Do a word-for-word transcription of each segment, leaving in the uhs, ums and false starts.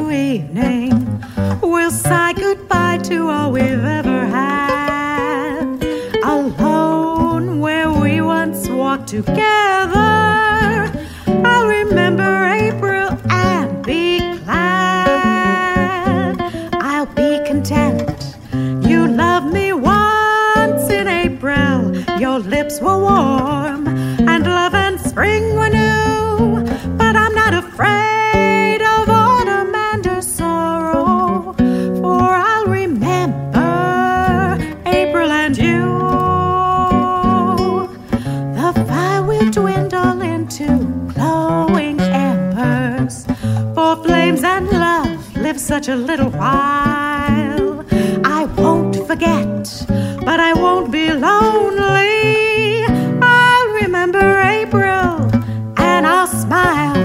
evening. We'll say goodbye to all we've ever had. Alone where we once walked together, I'll remember April and be glad. I'll be content. You loved me once in April. Your lips were warm and love and spring were new. But I'm not afraid of autumn and her sorrow, for I'll remember April and you. The fire will dwindle into glowing embers, for flames and love live such a little while. I won't forget, but I won't be lonely. I'll remember April and I'll smile.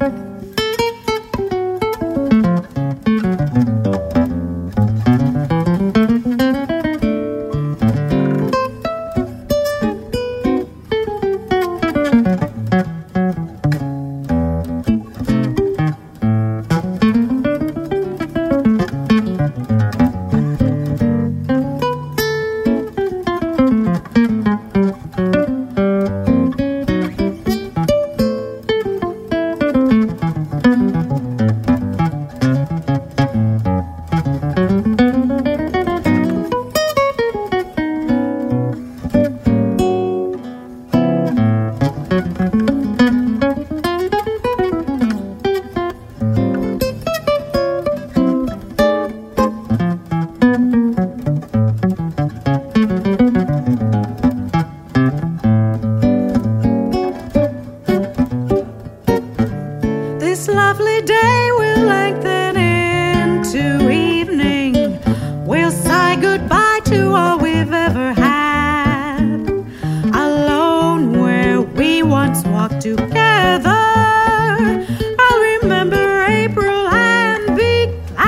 This lovely day will lengthen into evening. We'll say goodbye to all we've ever had. Alone where we once walked together, I'll remember April and be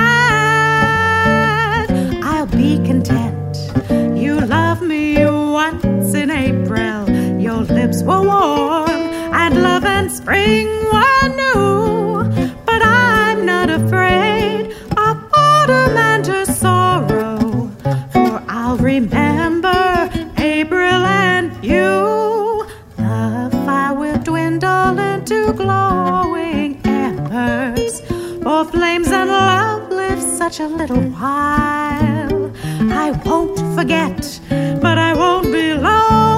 glad. I'll be content. You loved me once in April. Your lips were warm and love and spring were new. But I'm not afraid of autumn and her sorrow, for I'll remember April and you. The fire will dwindle into glowing embers, for flames and love live such a little while. I won't forget, but I won't be lonely.